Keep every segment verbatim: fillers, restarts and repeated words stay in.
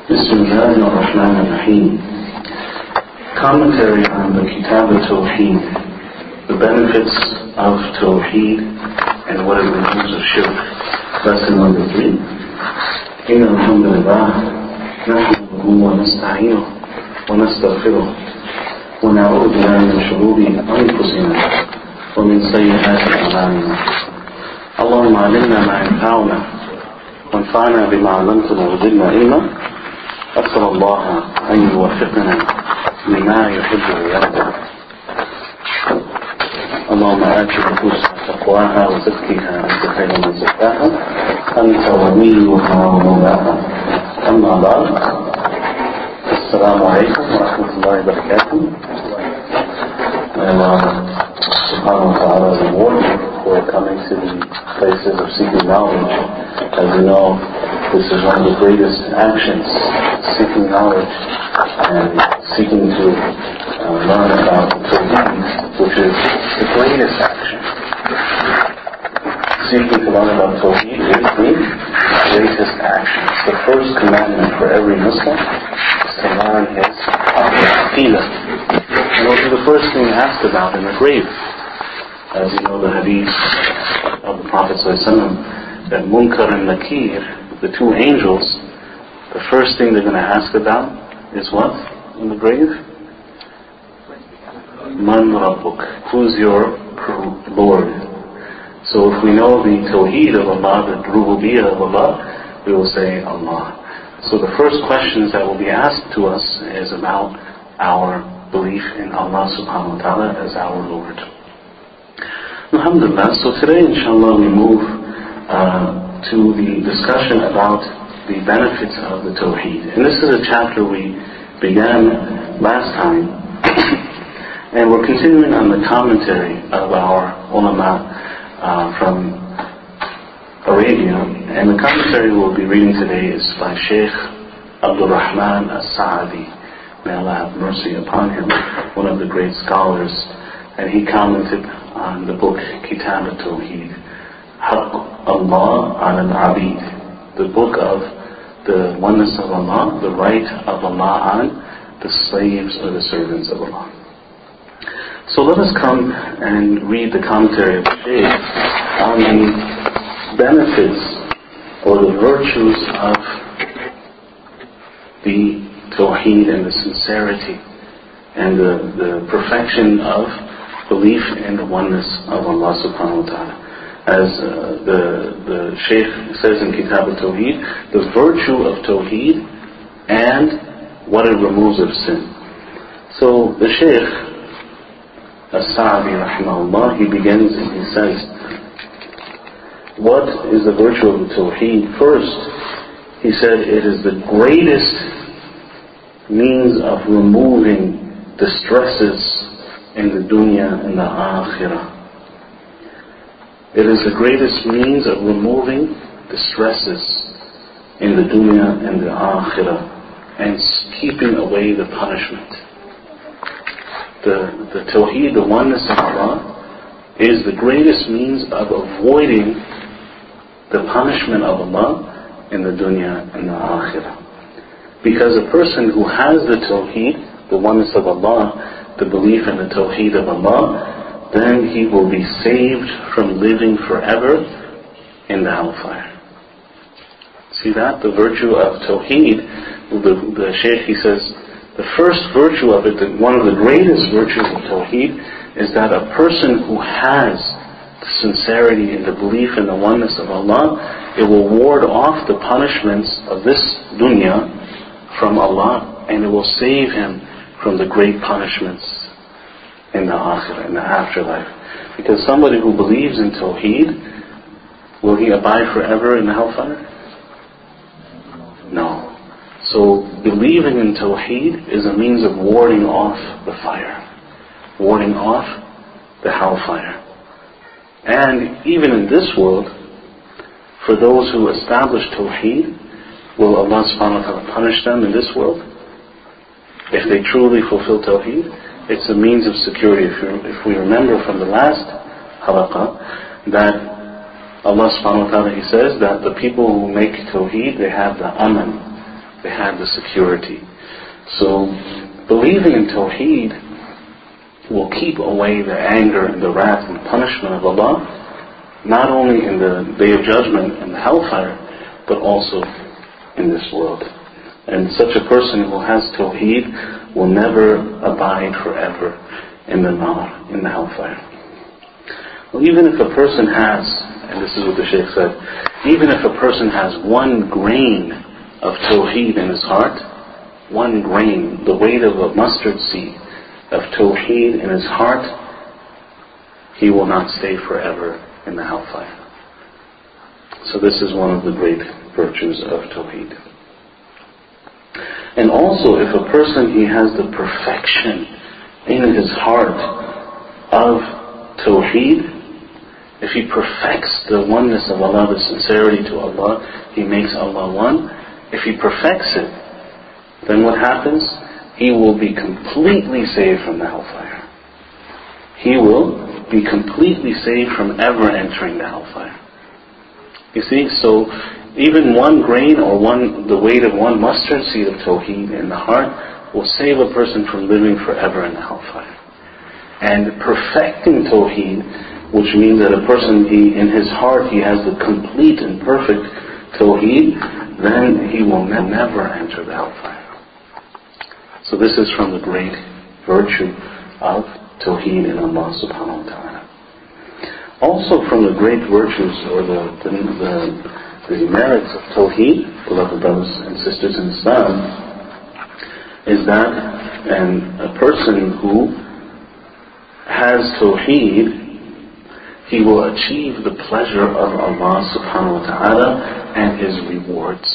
Bismillah ar-Rahman ar-Rahim. Commentary on the Kitab al-Tawheed, the benefits of Tawheed and what it removes of Shirk. Lesson number three. إن الحمد لله نحمده ونستعينه ونستغفره ونعوذ بالله من شرور أنفسنا ومن سيئات أعمالنا. اللهم علمنا ما ينفعنا وانفعنا بما علمتنا وزدنا علما. أسأل الله أن يوفقنا لما يحب ويرضى. اللهم آت نفوسنا تقواها وزكها أنت خير من زكاها أنت وليها ومولاها. أما بعد، السلام عليكم ورحمة الله وبركاته. May Allah subhanahu wa ta'ala reward you for coming to the places of seeking knowledge. As you know, this is one of the greatest actions, seeking knowledge and seeking to uh, learn about Tawheed, which is the greatest action. Seeking to learn about Tawheed is the greatest action. It's the first commandment for every Muslim, is to learn his Aqidah. And it will be the first thing asked about in the grave. As you know, the hadith of the Prophet ﷺ, that Munkar and Nakir, the two angels, the first thing they're going to ask about is what in the grave? Man Rabbuk, who's your Lord? So if we know the Tawheed of Allah, the Rububiyyah of Allah, we will say Allah. So the first questions that will be asked to us is about our belief in Allah subhanahu wa ta'ala as our Lord. Alhamdulillah, so today inshallah we move uh, to the discussion about the benefits of the Tawheed. And this is a chapter we began last time. And we're continuing on the commentary of our ulama uh, from Arabia. And the commentary we'll be reading today is by Shaykh Abdul Rahman As-Sa'di. May Allah have mercy upon him, one of the great scholars. And he commented on the book Kitab al-Tawheed, Haqq Allah al-Abid, the book of the oneness of Allah, the right of Allah on the slaves or the servants of Allah. So let us come and read the commentary of the Shaykh on the benefits or the virtues of the Tawheed and the sincerity and the, the perfection of belief in the oneness of Allah subhanahu wa ta'ala. As uh, the, the Shaykh says in Kitab al-Tawheed, the virtue of Tawheed and what it removes of sin. So the Shaykh As-Sa'di rahimahullah, he begins and he says, what is the virtue of the Tawheed? First, he said it is the greatest means of removing the stresses in the dunya and the akhirah. It is the greatest means of removing the stresses in the dunya and the akhirah and keeping away the punishment. The, the Tawheed, the oneness of Allah, is the greatest means of avoiding the punishment of Allah in the dunya and the akhirah. Because a person who has the Tawheed, the oneness of Allah, the belief in the Tawheed of Allah, then he will be saved from living forever in the hellfire. See that? The virtue of Tawheed, the, the Shaykh, he says, the first virtue of it, the, one of the greatest virtues of Tawheed, is that a person who has the sincerity and the belief in the oneness of Allah, it will ward off the punishments of this dunya from Allah, and it will save him from the great punishments in the akhirah, in the afterlife. Because somebody who believes in Tawheed, will he abide forever in the hellfire? No. So believing in Tawheed is a means of warding off the fire, warding off the hellfire. And even in this world, for those who establish Tawheed, will Allah subhanahu wa ta'ala punish them in this world? If they truly fulfill Tawheed, it's a means of security. If, if we remember from the last halaqah, that Allah subhanahu wa ta'ala, He says that the people who make Tawheed, they have the aman, they have the security. So believing in Tawheed will keep away the anger and the wrath and punishment of Allah, not only in the Day of Judgment and the hellfire, but also in this world. And such a person who has Tawheed will never abide forever in the nar, in the hellfire. Well, even if a person has, and this is what the Shaykh said, even if a person has one grain of Tawheed in his heart, one grain, the weight of a mustard seed of Tawheed in his heart, he will not stay forever in the hellfire. So this is one of the great virtues of Tawheed. And also, if a person, he has the perfection in his heart of Tawheed, if he perfects the oneness of Allah, the sincerity to Allah, he makes Allah one, if he perfects it, then what happens? He will be completely saved from the hellfire. He will be completely saved from ever entering the hellfire. You see, so even one grain or one, the weight of one mustard seed of Tawheed in the heart will save a person from living forever in the hellfire. And perfecting Tawheed, which means that a person, he, in his heart, he has the complete and perfect Tawheed, then he will never enter the hellfire. So this is from the great virtue of Tawheed in Allah subhanahu wa ta'ala. Also from the great virtues or the, the, the, the merits of Tawheed, beloved brothers and sisters in Islam, is that and a person who has Tawheed, he will achieve the pleasure of Allah subhanahu wa ta'ala and His rewards.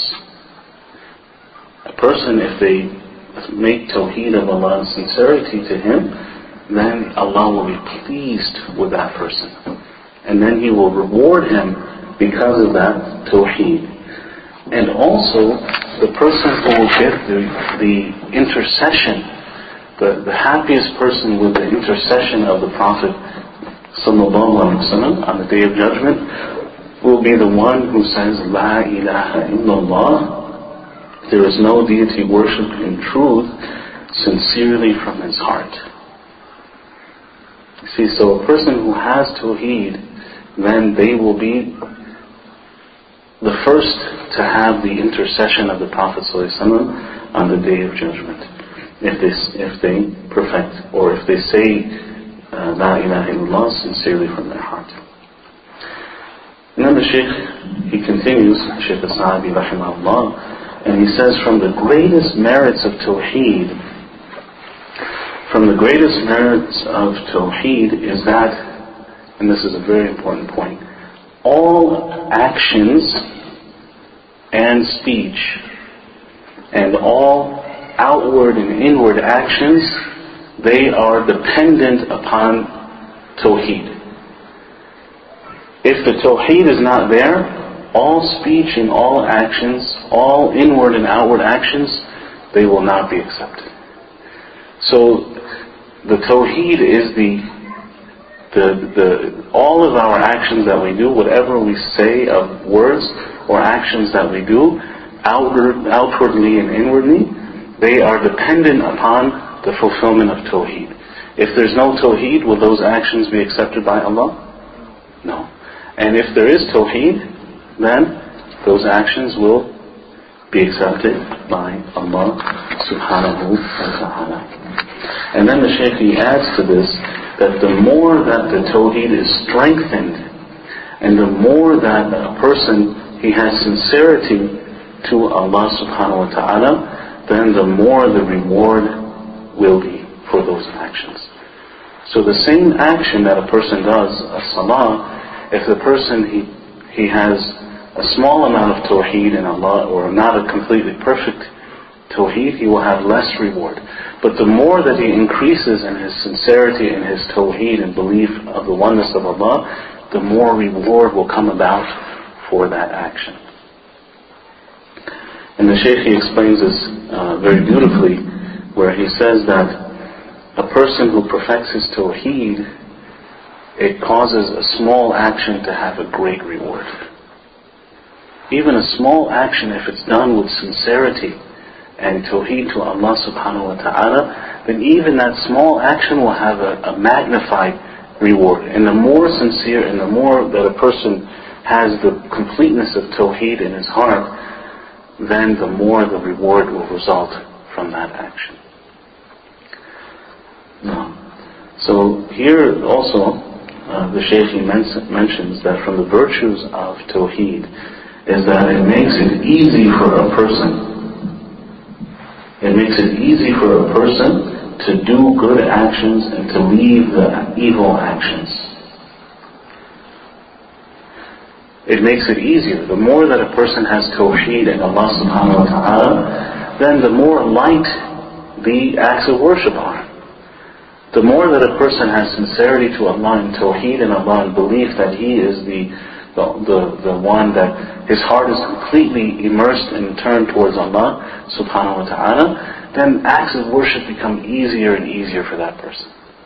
A person, if they make Tawheed of Allah and sincerity to Him, then Allah will be pleased with that person. And then He will reward him because of that Tawheed. And also, the person who will get the, the intercession, the, the happiest person with the intercession of the Prophet sallallahu alaihi wasallam on the Day of Judgment will be the one who says, La ilaha illallah, there is no deity worshipped in truth, sincerely from his heart. You see, so a person who has Tawheed, then they will be the first to have the intercession of the Prophet ﷺ on the Day of Judgment. If they, if they perfect, or if they say, uh, La ilaha illallah, sincerely from their heart. And then the Shaykh, he continues, Shaykh As-Sa'di rahimahullah, and he says, from the greatest merits of Tawheed, from the greatest merits of Tawheed is that, and this is a very important point, all actions and speech and all outward and inward actions, they are dependent upon Tawheed. If the Tawheed is not there, all speech and all actions, all inward and outward actions, they will not be accepted. So the Tawheed is the, the, the, all of our actions that we do, whatever we say of words or actions that we do, outward, outwardly and inwardly, they are dependent upon the fulfillment of Tawheed. If there's no Tawheed, will those actions be accepted by Allah? No. And if there is Tawheed, then those actions will be accepted by Allah subhanahu wa ta'ala. And then the Shaykh, he adds to this that the more that the Tawheed is strengthened and the more that a person, he has sincerity to Allah subhanahu wa ta'ala, then the more the reward will be for those actions. So the same action that a person does, a salah, if the person, he, he has a small amount of Tawheed in Allah, or not a completely perfect Tawheed, he will have less reward. But the more that he increases in his sincerity and his Tawheed and belief of the oneness of Allah, the more reward will come about for that action. And the Shaykh, he explains this uh, very beautifully, where he says that a person who perfects his Tawheed, it causes a small action to have a great reward. Even a small action, if it's done with sincerity and tawheed to Allah subhanahu wa ta'ala, then even that small action will have a, a magnified reward. And the more sincere and the more that a person has the completeness of tawheed in his heart, then the more the reward will result from that action. Now, so here also, uh, the Shaykh men- mentions that from the virtues of tawheed is that it makes it easy for a person It makes it easy for a person to do good actions and to leave the evil actions. It makes it easier. The more that a person has tawheed in Allah subhanahu wa ta'ala, then the more light the acts of worship are. The more that a person has sincerity to Allah and tawheed in Allah and belief that He is the The, the, the one that his heart is completely immersed and turned towards Allah subhanahu wa ta'ala, then acts of worship become easier and easier for that person.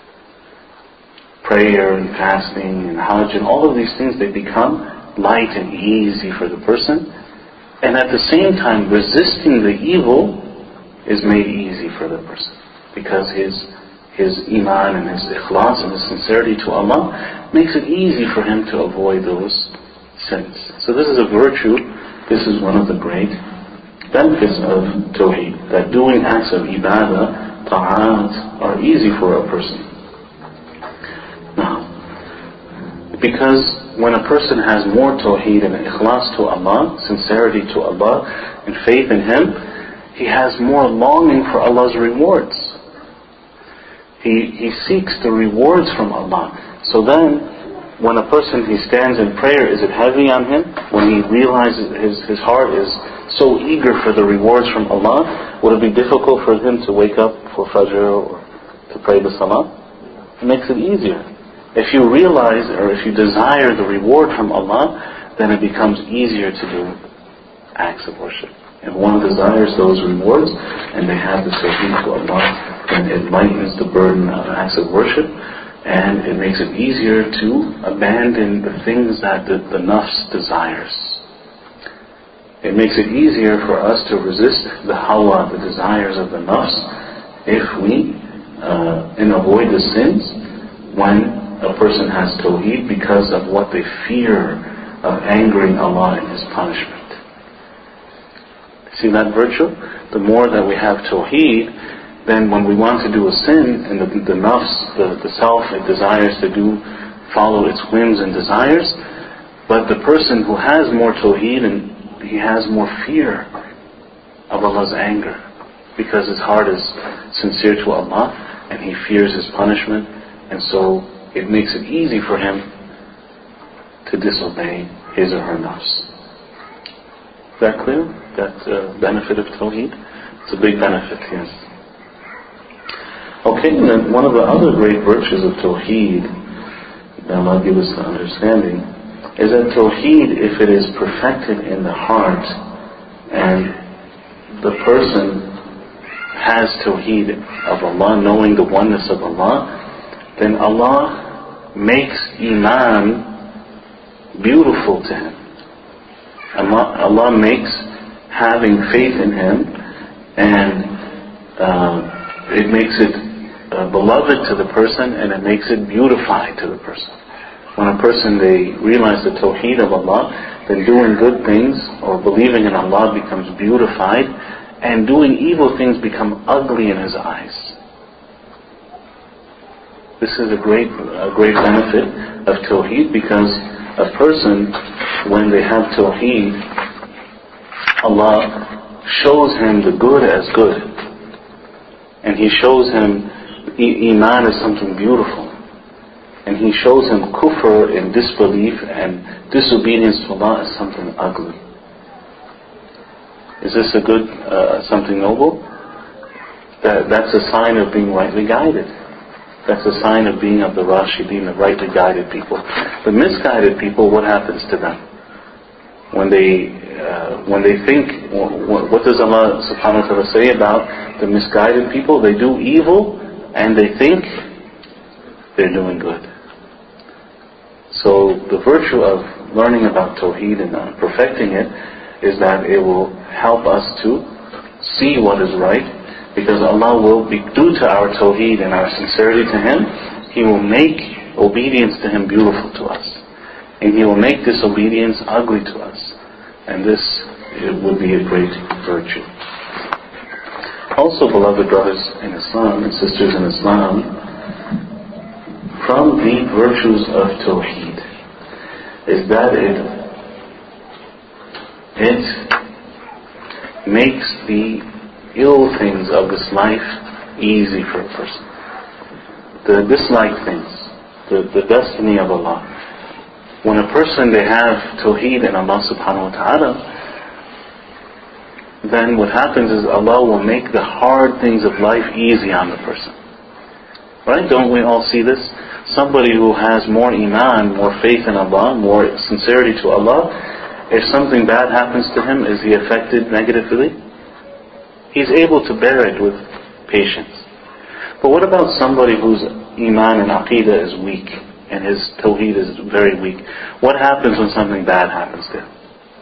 Prayer and fasting and hajj and all of these things, they become light and easy for the person. And at the same time, resisting the evil is made easy for the person. Because his his iman and his ikhlas and his sincerity to Allah makes it easy for him to avoid those sins. So this is a virtue, this is one of the great benefits of tawheed, that doing acts of ibadah, ta'at, are easy for a person. Now, because when a person has more tawheed and ikhlas to Allah, sincerity to Allah, and faith in Him, he has more longing for Allah's rewards. He, he seeks the rewards from Allah. So then, when a person, he stands in prayer, is it heavy on him? When he realizes his, his heart is so eager for the rewards from Allah, would it be difficult for him to wake up for Fajr or to pray the Salah? It makes it easier. If you realize or if you desire the reward from Allah, then it becomes easier to do acts of worship. If one desires those rewards and they have the tawheed to Allah, then it lightens the burden of acts of worship, and it makes it easier to abandon the things that the, the nafs desires. It makes it easier for us to resist the hawa, the desires of the nafs, if we uh, and avoid the sins when a person has tawheed, because of what they fear of angering Allah in His punishment. See that virtue? The more that we have tawheed, then when we want to do a sin, and the, the nafs, the, the self, it desires to do, follow its whims and desires, but the person who has more tawheed, and he has more fear of Allah's anger, because his heart is sincere to Allah, and he fears His punishment, and so it makes it easy for him to disobey his or her nafs. Is that clear? That uh, benefit of tawheed? It's a big benefit, yes. Okay, and then one of the other great virtues of tawheed, that Allah give us the understanding, is that tawheed, if it is perfected in the heart, and the person has tawheed of Allah, knowing the oneness of Allah, then Allah makes iman beautiful to him. Allah, Allah makes having faith in Him, and uh, it makes it uh, beloved to the person, and it makes it beautified to the person. When a person, they realize the tawheed of Allah, then doing good things or believing in Allah becomes beautified, and doing evil things become ugly in his eyes. This is a great, a great benefit of tawheed, because a person, when they have tawheed, Allah shows him the good as good, and He shows him iman as something beautiful, and He shows him kufr and disbelief and disobedience to Allah as something ugly. Is this a good, uh, something noble? That, that's a sign of being rightly guided. That's a sign of being of the Rashideen, the rightly guided people. The misguided people, what happens to them? When they uh, when they think, what, what does Allah subhanahu wa ta'ala say about the misguided people? They do evil and they think they're doing good. So the virtue of learning about Tawheed and uh, perfecting it is that it will help us to see what is right, because Allah will be, due to our tawheed and our sincerity to Him, He will make obedience to Him beautiful to us. And He will make disobedience ugly to us. And this it would be a great virtue. Also, beloved brothers in Islam and sisters in Islam, from the virtues of tawheed is that it it makes the ill things of this life easy for a person. The disliked things, the, the destiny of Allah. When a person, they have tawheed in Allah subhanahu wa ta'ala, then what happens is Allah will make the hard things of life easy on the person. Right? Don't we all see this? Somebody who has more iman, more faith in Allah, more sincerity to Allah, if something bad happens to him, is he affected negatively? He's able to bear it with patience. But what about somebody whose iman and aqidah is weak, and his tawheed is very weak? What happens when something bad happens to him?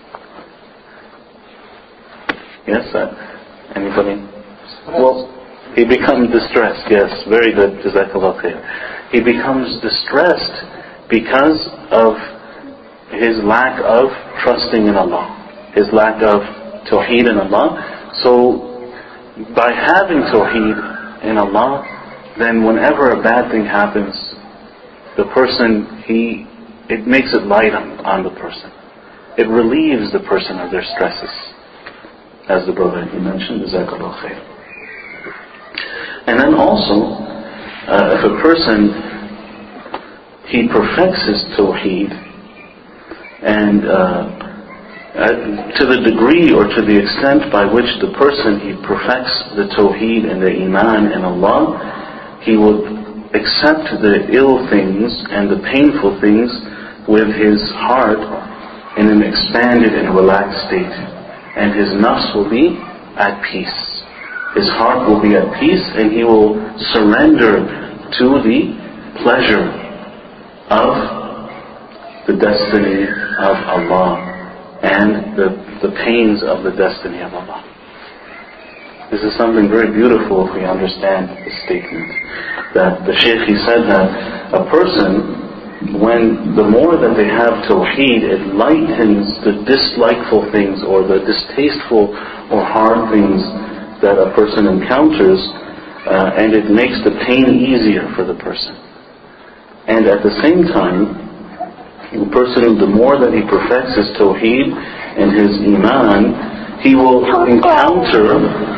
Yes, uh, anybody? Well, he becomes distressed. Yes, very good. Jazakallah khair. He becomes distressed because of his lack of trusting in Allah, his lack of tawheed in Allah. So, by having tawheed in Allah, then whenever a bad thing happens, the person, he, it makes it light on, on the person. It relieves the person of their stresses. As the brother he mentioned, Jazakallah khair. And then also, uh, if a person, he perfects his tawheed, and uh, to the degree or to the extent by which the person, he perfects the tawheed and the iman in Allah, he will accept the ill things and the painful things with his heart in an expanded and relaxed state. And his nafs will be at peace. His heart will be at peace, and he will surrender to the pleasure of the destiny of Allah and the, the pains of the destiny of Allah. This is something very beautiful if we understand this statement. That the Shaykh, he said that a person, when the more that they have tawheed, it lightens the dislikeful things or the distasteful or hard things that a person encounters, uh, and it makes the pain easier for the person. And at the same time, the person, the more that he perfects his tawheed and his iman, he will encounter.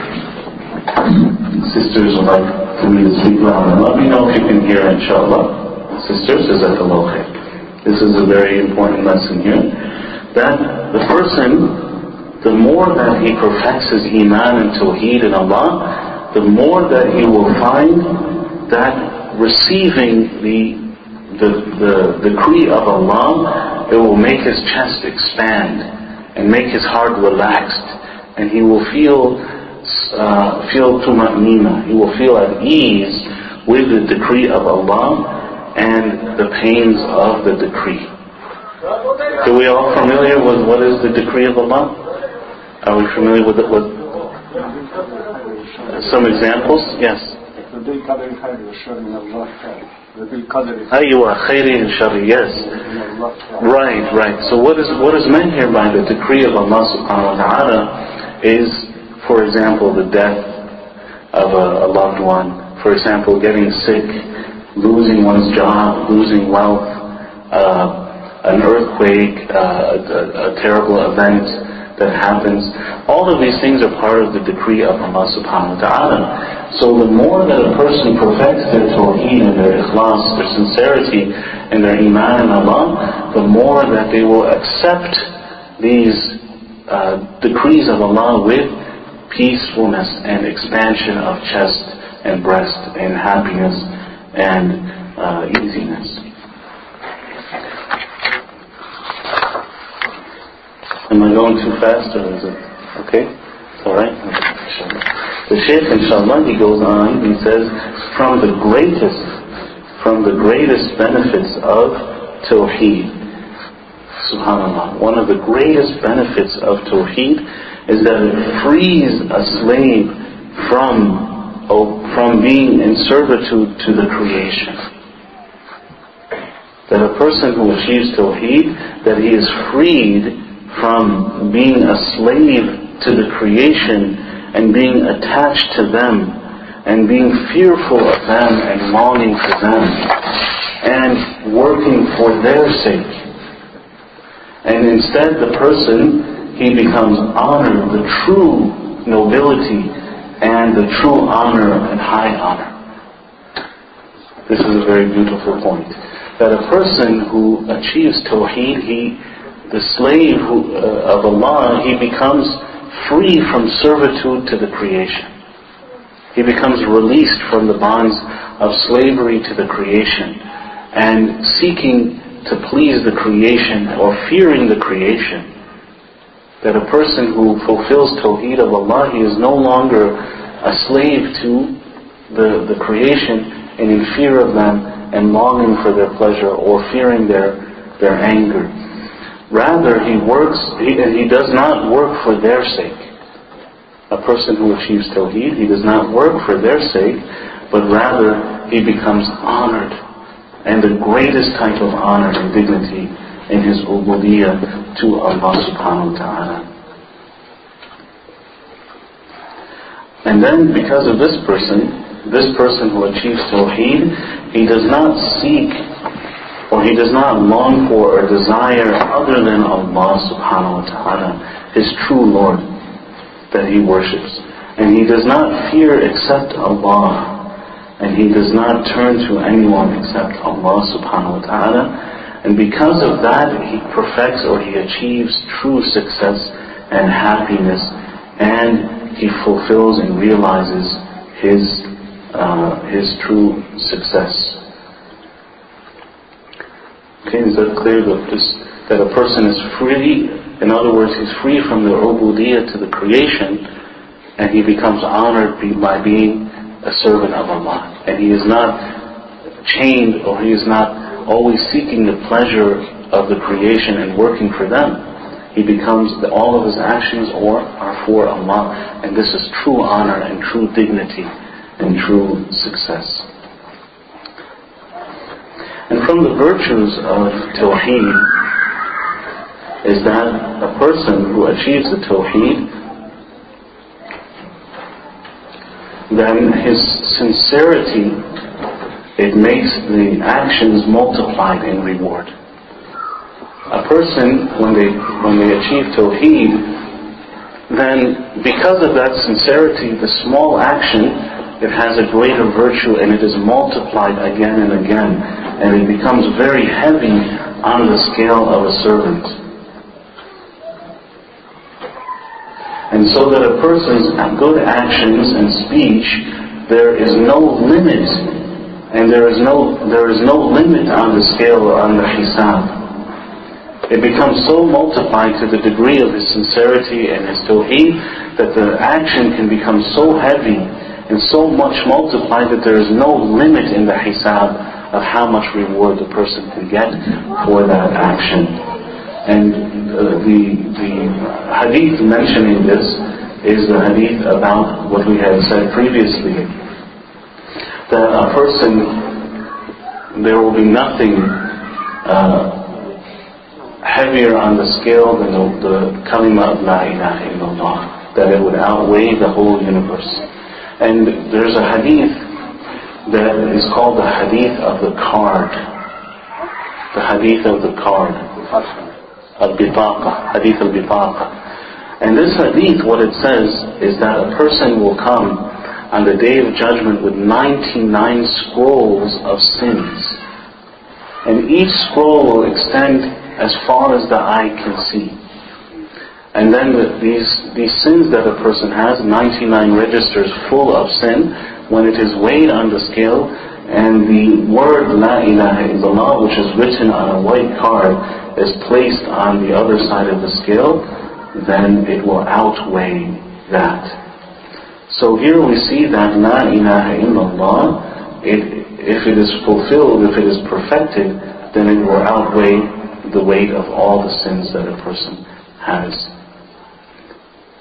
Sisters would like for me to speak louder. Let me know if you can hear, inshallah. Sisters, Jazakallah khair. This is a very important lesson here. That the person, the more that he perfects his iman and tawheed in Allah, the more that he will find that receiving the the, the decree of Allah, it will make his chest expand and make his heart relaxed, and he will feel uh, feel tuma'nina. He will feel at ease with the decree of Allah and the pains of the decree. Are we all familiar with what is the decree of Allah? Are we familiar with it? With some examples? Yes. Aywa, khayri and shari, yes. Right, right. So what is what is meant here by the decree of Allah subhanahu wa ta'ala is, for example, the death of a, a loved one. For example, getting sick, losing one's job, losing wealth, uh, an earthquake, uh, a, a terrible event that happens. All of these things are part of the decree of Allah subhanahu wa ta'ala. So the more that a person perfects their tawheed and their ikhlas, their sincerity and their iman in Allah, the more that they will accept these uh, decrees of Allah with peacefulness and expansion of chest and breast and happiness and uh, easiness. Am I going too fast, or is it okay? It's alright? The Shaykh, inshallah, he goes on, he says, from the greatest, from the greatest benefits of Tawheed, subhanAllah, one of the greatest benefits of Tawheed is that it frees a slave from, oh, from being in servitude to the creation. That a person who achieves Tawheed, that he is freed from being a slave to the creation and being attached to them and being fearful of them and longing for them and working for their sake. And instead the person, he becomes honored, the true nobility and the true honor and high honor. This is a very beautiful point. That a person who achieves Tawheed, he, the slave who, uh, of Allah, he becomes free from servitude to the creation. He becomes released from the bonds of slavery to the creation and seeking to please the creation or fearing the creation. That a person who fulfills Tawheed of Allah, he is no longer a slave to the, the creation and in fear of them and longing for their pleasure or fearing their, their anger. Rather, he works, he, and he does not work for their sake. A person who achieves Tawheed, he does not work for their sake, but rather he becomes honored, and the greatest type of honor and dignity in his ubudiyyah to Allah subhanahu wa ta'ala. And then because of this person, this person who achieves Tawheed, he does not seek or he does not long for or desire other than Allah subhanahu wa ta'ala, his true Lord that he worships. And he does not fear except Allah. And he does not turn to anyone except Allah subhanahu wa ta'ala. And because of that, he perfects or he achieves true success and happiness, and he fulfills and realizes his uh, his true success. Okay, is that clear? That, this, that a person is free, in other words, he's free from the ubudiyyah to the creation, and he becomes honored by being a servant of Allah. And he is not chained, or he is not always seeking the pleasure of the creation and working for them. He becomes, all of his actions or are for Allah. And this is true honor and true dignity and true success. And from the virtues of Tawheed is that a person who achieves the Tawheed, then his sincerity, it makes the actions multiplied in reward. A person, when they when they achieve Tawheed, then because of that sincerity, the small action, it has a greater virtue and it is multiplied again and again, and it becomes very heavy on the scale of a servant. And so that a person's good actions and speech, there is no limit, and there is no there is no limit on the scale or on the hisab. It becomes so multiplied to the degree of his sincerity and his tawheed that the action can become so heavy and so much multiplied that there is no limit in the hisab of how much reward the person can get for that action. And uh, the the hadith mentioning this is the hadith about what we had said previously, that a person, there will be nothing uh, heavier on the scale than the, the kalima of La ilaha illallah, that it would outweigh the whole universe. And there's a hadith that is called the hadith of the card. The hadith of the card. Al-Bitaqa. Hadith al-Bitaqa. And this hadith, what it says is that a person will come on the day of judgment with ninety-nine scrolls of sins. And each scroll will extend as far as the eye can see. And then the, these these sins that a person has, ninety-nine registers full of sin, when it is weighed on the scale, and the word La ilaha illallah, which is written on a white card, is placed on the other side of the scale, then it will outweigh that. So here we see that La ilaha illallah, it, if it is fulfilled, if it is perfected, then it will outweigh the weight of all the sins that a person has.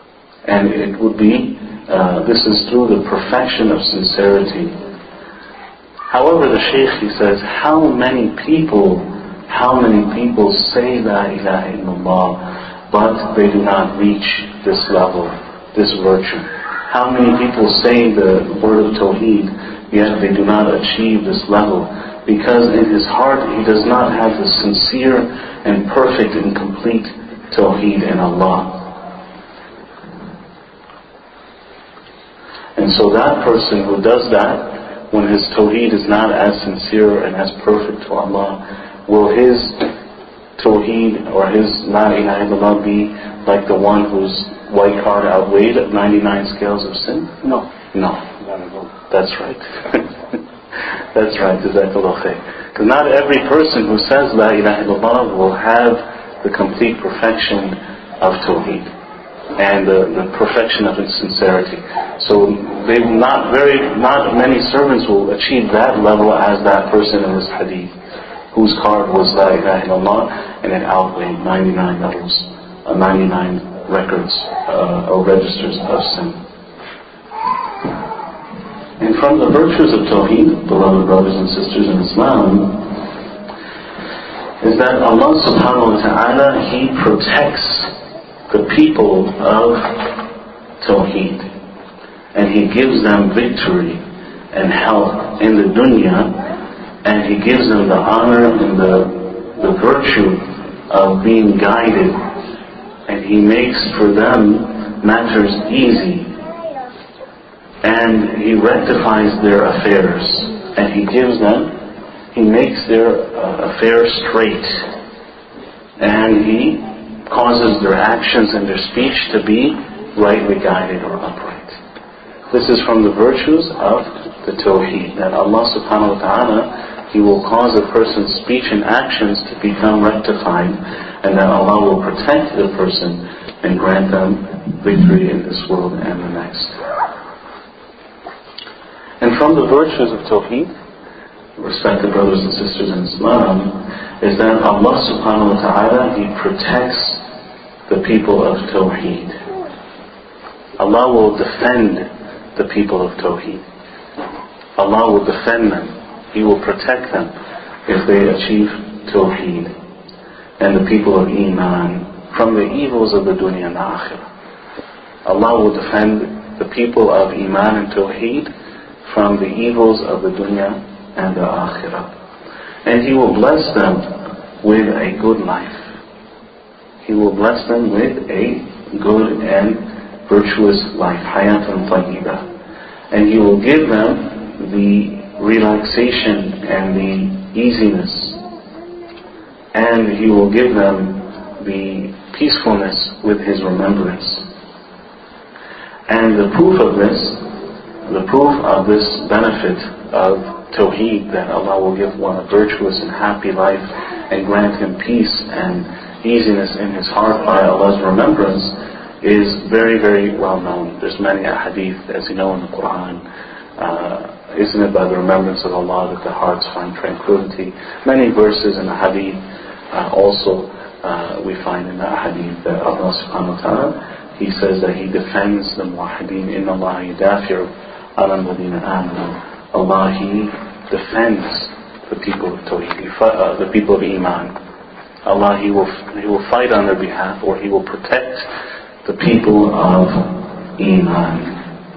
And it would be, uh, this is through the perfection of sincerity. However, the Shaykh, he says, how many people, how many people say La ilaha illallah, but they do not reach this level, this virtue? How many people say the word of Tawheed, yet they do not achieve this level? Because in his heart he does not have the sincere and perfect and complete Tawheed in Allah. And so that person who does that, when his Tawheed is not as sincere and as perfect to Allah, will his Tawheed or his La ilaha illallah be like the one whose white card outweighed ninety-nine scales of sin? No. No. That's right. That's right. Jazakallah khair. Because not every person who says La ilaha illallah will have the complete perfection of Tawheed and the, the perfection of its sincerity. So they not very not many servants will achieve that level as that person in this hadith, whose card was La ilaha illallah and it outweighed ninety-nine levels, uh, ninety-nine records uh, or registers of sin. And from the virtues of Tawheed, beloved brothers and sisters in Islam, is that Allah subhanahu wa ta'ala, He protects the people of Tawheed. And He gives them victory and help in the dunya, and He gives them the honor and the, the virtue of being guided, and He makes for them matters easy, and He rectifies their affairs, and He gives them, He makes their uh, affairs straight, and He causes their actions and their speech to be rightly guided or upright. This is from the virtues of the Tawheed, that Allah subhanahu wa ta'ala, He will cause a person's speech and actions to become rectified, and that Allah will protect the person and grant them victory in this world and the next. And from the virtues of Tawheed, respected brothers and sisters in Islam, is that Allah subhanahu wa ta'ala, He protects the people of Tawheed. Allah will defend the people of Tawheed. Allah will defend them. He will protect them if they achieve Tawheed. And the people of Iman from the evils of the dunya and the akhirah. Allah will defend the people of Iman and Tawheed from the evils of the dunya and the akhirah. And He will bless them with a good life. He will bless them with a good and virtuous life, hayatun tayyibah. And He will give them the relaxation and the easiness. And He will give them the peacefulness with His remembrance. And the proof of this, the proof of this benefit of Tawheed, that Allah will give one a virtuous and happy life and grant him peace and easiness in his heart by Allah's remembrance, is very, very well known. There's many a hadith, as you know in the Quran, uh, isn't it by the remembrance of Allah that the hearts find tranquility? Many verses in the hadith uh, also uh, we find in the hadith that Allah subhanahu wa ta'ala, He says that He defends the muwahideen. Inna Allah yudafiru ala alladhina amanu. Allah, He defends the people of Tawheed, uh, the people of Iman. Allah, He will He will fight on their behalf, or He will protect the people of Iman.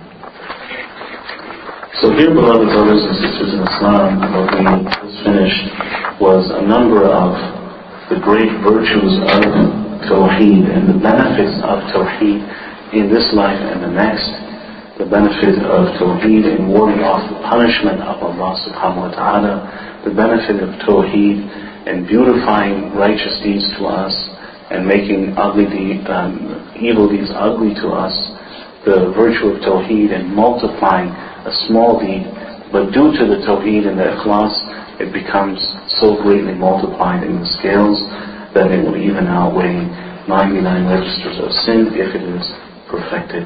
So here, beloved brothers and sisters in Islam, what we just finished was a number of the great virtues of Tawheed and the benefits of Tawheed in this life and the next. The benefit of Tawheed in warding off the punishment of Allah subhanahu wa ta'ala, the benefit of Tawheed in beautifying righteous deeds to us and making ugly de- um, evil deeds ugly to us, the virtue of Tawheed in multiplying a small deed, but due to the Tawheed and the Ikhlas, it becomes so greatly multiplied in the scales that it will even outweigh ninety-nine registers of sin if it is perfected.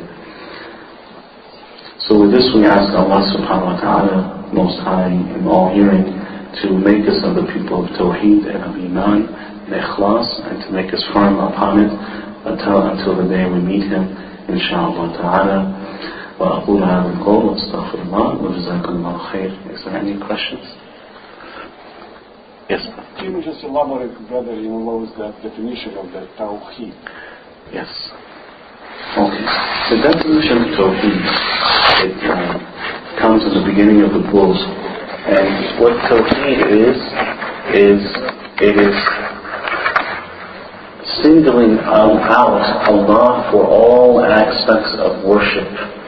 So with this we ask Allah subhanahu wa ta'ala, Most High and all hearing, to make us of the people of Tawheed and of Iman and Ikhlas, and to make us firm upon it until, until the day we meet Him inshallah ta'ala. وأقول هذا القول وأستغفر الله وجزاكم الله خير. Is there any questions? Yes. Can you just elaborate, brother, you know, what was the definition of the Tawheed? Yes. Okay. The definition of Tawheed, it uh, comes in the beginning of the book. And what Tawheed is, is it is singling out Allah for all aspects of worship.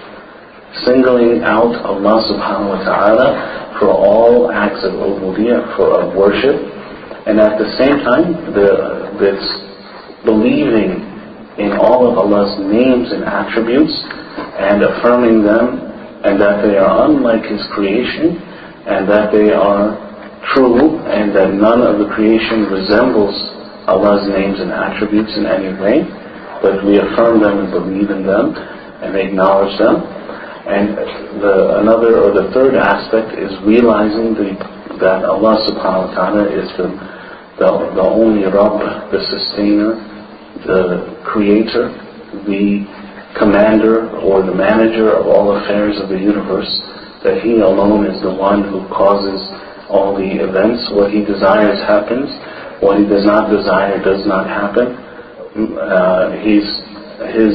Singling out Allah subhanahu wa ta'ala for all acts of ubudiyyah, for of worship. And at the same time, the, it's believing in all of Allah's names and attributes and affirming them, and that they are unlike His creation, and that they are true, and that none of the creation resembles Allah's names and attributes in any way, but we affirm them and believe in them and acknowledge them. And the another or the third aspect is realizing the, that Allah subhanahu wa ta'ala is the, the, the only Rabb, the sustainer, the creator, the commander or the manager of all affairs of the universe, that He alone is the one who causes all the events. What He desires happens, what He does not desire does not happen. Uh, he's His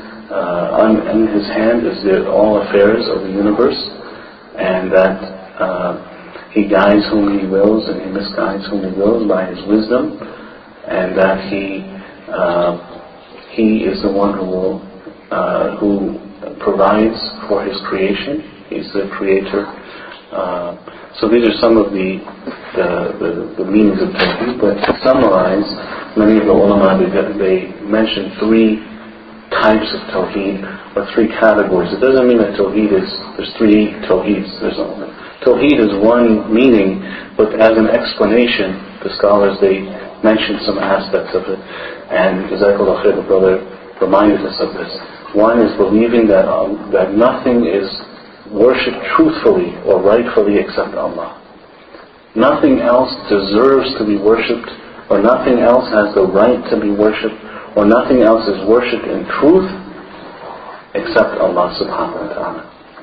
uh, in His hand is the all affairs of the universe, and that uh, He guides whom He wills and He misguides whom He wills by His wisdom, and that He uh, He is the one who will uh, who provides for His creation. He's the creator. Uh, so these are some of the the, the, the meanings of Tawheed. But to summarize, many of the ulama, they, they mention three types of Tawheed, or three categories. It doesn't mean that Tawheed is, there's three Tawheeds. There's only, Tawheed is one meaning, but as an explanation, the scholars, they mention some aspects of it. And Jazakallah khair, the brother reminded us of this. One is believing that um, that nothing is worshipped truthfully or rightfully except Allah. Nothing else deserves to be worshipped, or nothing else has the right to be worshipped, or nothing else is worshipped in truth except Allah subhanahu wa ta'ala.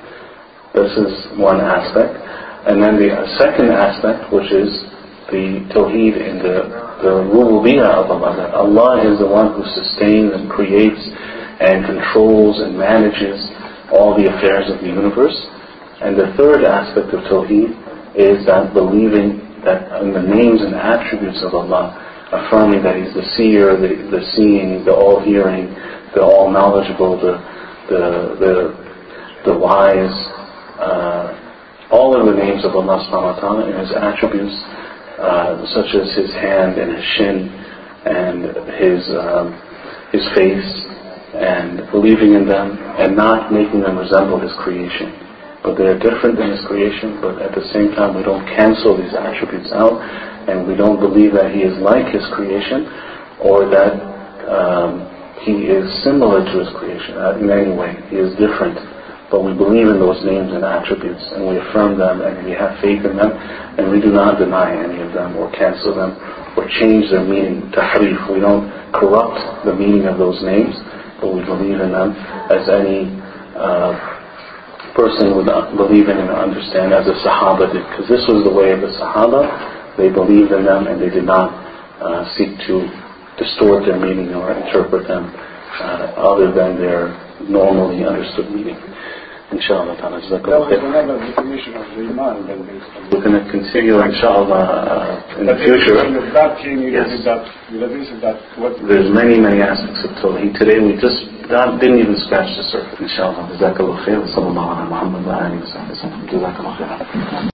This is one aspect. And then the second aspect, which is the Tawheed in the, the rububiyyah of Allah, that Allah is the one who sustains and creates and controls and manages all the affairs of the universe. And the third aspect of Tawheed is that believing that in the names and attributes of Allah, affirming that He's the seer, the, the seeing, the all-hearing, the all-knowledgeable, the the the, the wise, uh, all of the names of Allah subhanahu wa ta'ala and His attributes, uh, such as His hand and His shin and His um, His face, and believing in them and not making them resemble His creation. But they are different than His creation, but at the same time we don't cancel these attributes out, and we don't believe that He is like His creation, or that um, He is similar to His creation in any way. He is different. But we believe in those names and attributes, and we affirm them, and we have faith in them, and we do not deny any of them, or cancel them, or change their meaning, tahrif. We don't corrupt the meaning of those names, but we believe in them as any uh, person would believe in and understand, as the Sahaba did. Because this was the way of the Sahaba. They believed in them, and they did not uh, seek to distort their meaning or interpret them uh, other than their normally understood meaning. Inshallah ta'ala. That was another definition of the Iman. We're going to continue, inshallah, uh, in the future. That came, you yes. that, that, what There's many, many aspects of Tawheed. Today we just not, didn't even scratch the surface. Inshallah. Jazakallah khair. Sallallahu ala Muhammad wa alihi wa sallam. Jazakallah khair.